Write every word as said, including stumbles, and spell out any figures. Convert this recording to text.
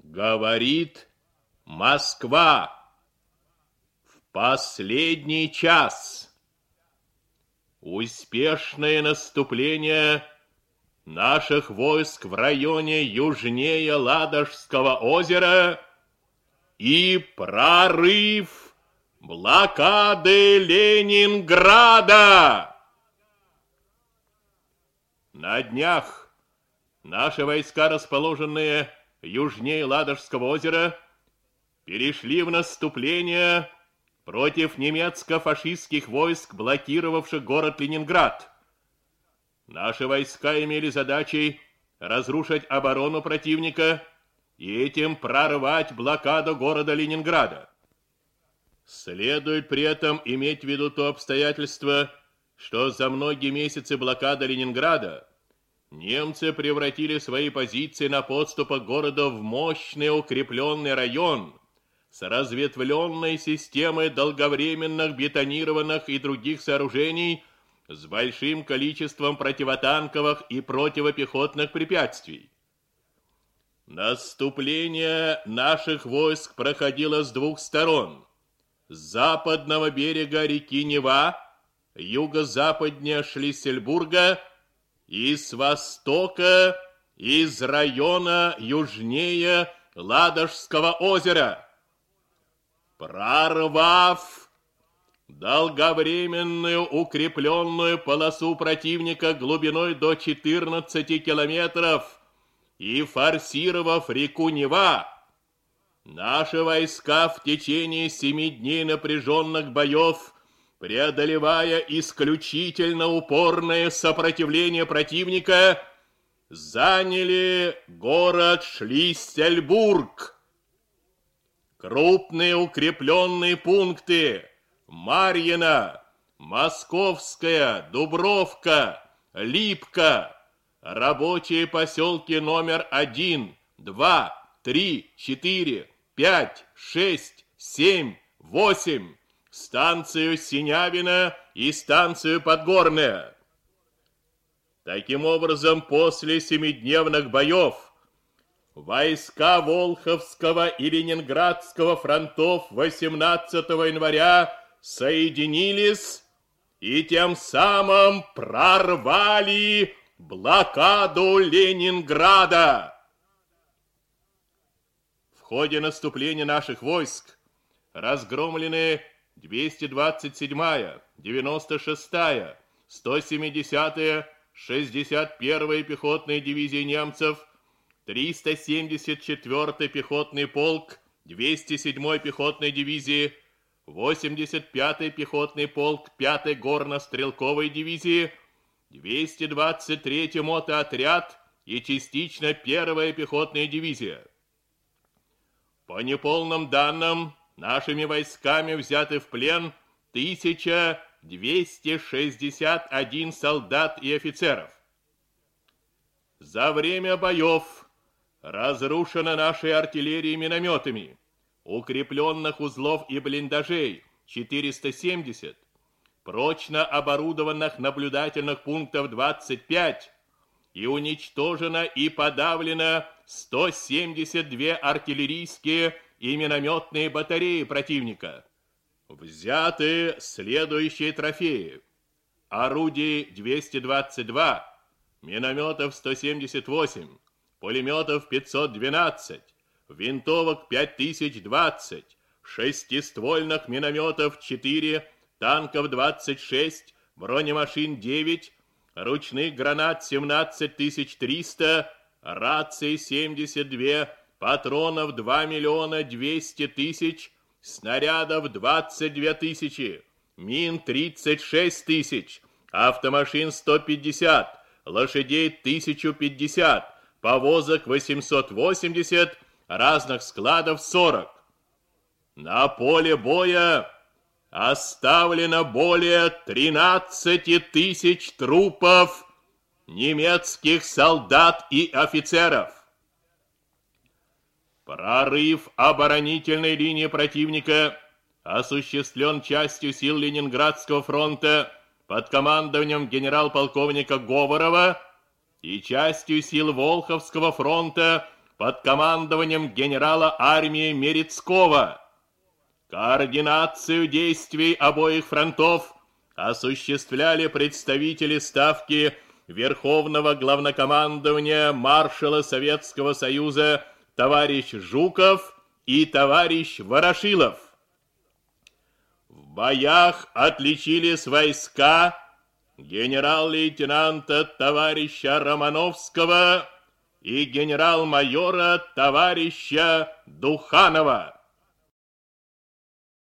Говорит Москва. В последний час успешное наступление наших войск в районе южнее Ладожского озера и прорыв блокады Ленинграда. На днях наши войска, расположенные южнее Ладожского озера, перешли в наступление против немецко-фашистских войск, блокировавших город Ленинград. Наши войска имели задачей разрушить оборону противника и этим прорвать блокаду города Ленинграда. Следует при этом иметь в виду то обстоятельство, что за многие месяцы блокады Ленинграда немцы превратили свои позиции на подступах к городу в мощный укрепленный район с разветвленной системой долговременных бетонированных и других сооружений с большим количеством противотанковых и противопехотных препятствий. Наступление наших войск проходило с двух сторон: с западного берега реки Нева, юго-западнее Шлиссельбурга, и с востока из района южнее Ладожского озера. Прорвав долговременную укрепленную полосу противника глубиной до четырнадцати километров и форсировав реку Нева, наши войска в течение семи дней напряженных боев, преодолевая исключительно упорное сопротивление противника, заняли город Шлиссельбург. Крупные укрепленные пункты Марьино, Московская, Дубровка, Липка, рабочие поселки номер один, два, три, четыре, пять, шесть, семь, восемь, станцию Синявино и станцию Подгорная. Таким образом, после семидневных боев войска Волховского и Ленинградского фронтов восемнадцатого января соединились и тем самым прорвали блокаду Ленинграда. В ходе наступления наших войск разгромлены двести двадцать седьмая, девяносто шестая, сто семидесятая, шестьдесят первая пехотные дивизии немцев, триста семьдесят четвёртый пехотный полк двести седьмой пехотной дивизии, восемьдесят пятый пехотный полк пятой горно-стрелковой дивизии, двести двадцать третий мотоотряд и частично первая пехотная дивизия. По неполным данным, нашими войсками взяты в плен тысяча двести шестьдесят один солдат и офицеров. За время боев разрушено нашей артиллерией минометами, укрепленных узлов и блиндажей четыреста семьдесят, прочно оборудованных наблюдательных пунктов двадцать пять, и уничтожено и подавлено сто семьдесят две артиллерийские и минометные батареи противника. Взяты следующие трофеи: орудий двести двадцать два, минометов сто семьдесят восемь, пулеметов пятьсот двенадцать, винтовок пять тысяч двадцать, шестиствольных минометов четыре, танков двадцать шесть, бронемашин девять, ручных гранат семнадцать тысяч триста, раций семьдесят два, патронов два миллиона двести тысяч, снарядов двадцать две тысячи, мин тридцать шесть тысяч, автомашин сто пятьдесят, лошадей тысяча пятьдесят, повозок восемьсот восемьдесят, разных складов сорок. На поле боя оставлено более тринадцати тысяч трупов немецких солдат и офицеров. Прорыв оборонительной линии противника осуществлен частью сил Ленинградского фронта под командованием генерал-полковника Говорова и частью сил Волховского фронта под командованием генерала армии Мерецкого. Координацию действий обоих фронтов осуществляли представители ставки Верховного Главнокомандования маршала Советского Союза товарищ Жуков и товарищ Ворошилов. В боях отличились войска генерал-лейтенанта товарища Романовского и генерал-майора товарища Духанова.